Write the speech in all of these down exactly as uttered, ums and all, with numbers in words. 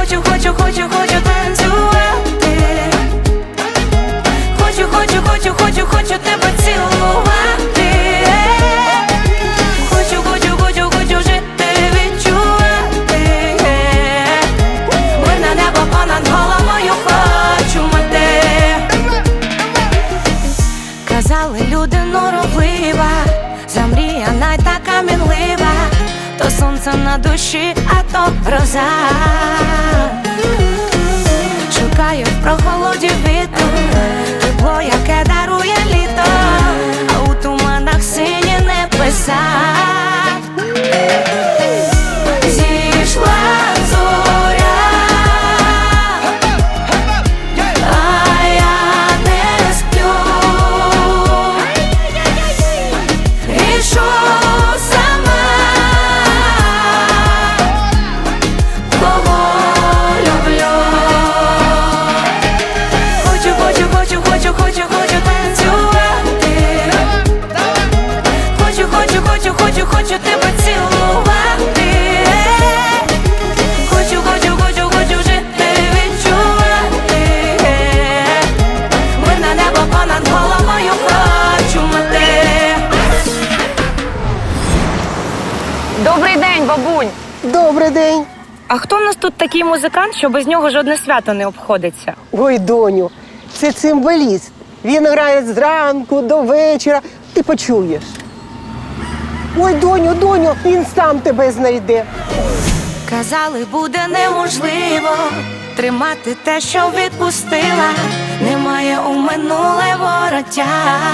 хочу, хочу, хочу, хочу танцювати. Хочу, хочу, хочу, хочу, хочу тебе цілувати. Хочу, хочу, хочу, хочу жити, відчувати. Мирне небо понад головою хочу мати. Казали, люди норовлива, замріяна й така мінлива. То сонце на душі, а то гроза. Шукаю в прохолоді вітру тепло, яке дарує літо, а у туманах сині небеса. Зійшла зоря, а я не сплю. Рішу сама, кого люблю. Хочу, хочу, хочу, хочу, хочу, хочу танцювати. Хочу, хочу, хочу, хочу, хочу тебе цілувати. Хочу, хочу, хочу, хочу жити, відчувати. Мирне небо понад головою хочу мати. Добрий день, бабунь. Добрий день. А хто в нас тут такий музикант, що без нього жодне свято не обходиться? Ой, доню, це цимбаліст. Він грає зранку до вечора. Ти почуєш. Ой, доню, доню, він сам тебе знайде. Казали, буде неможливо тримати те, що відпустила. Немає у минуле вороття.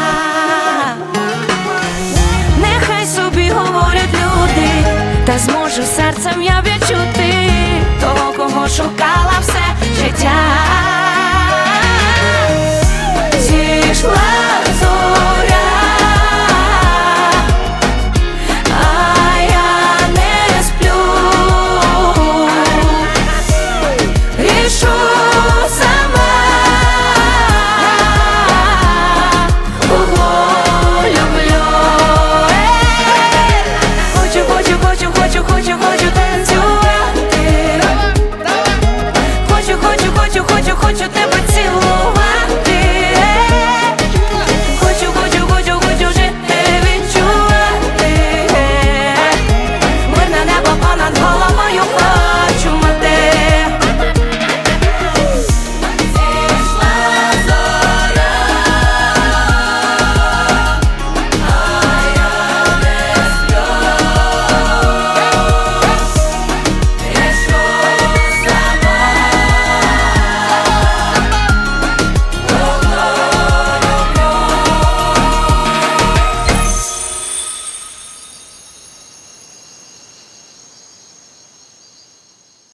Нехай собі говорять люди, та зможу серцем я відчути того, кого шукала все життя. Зійшла зоря,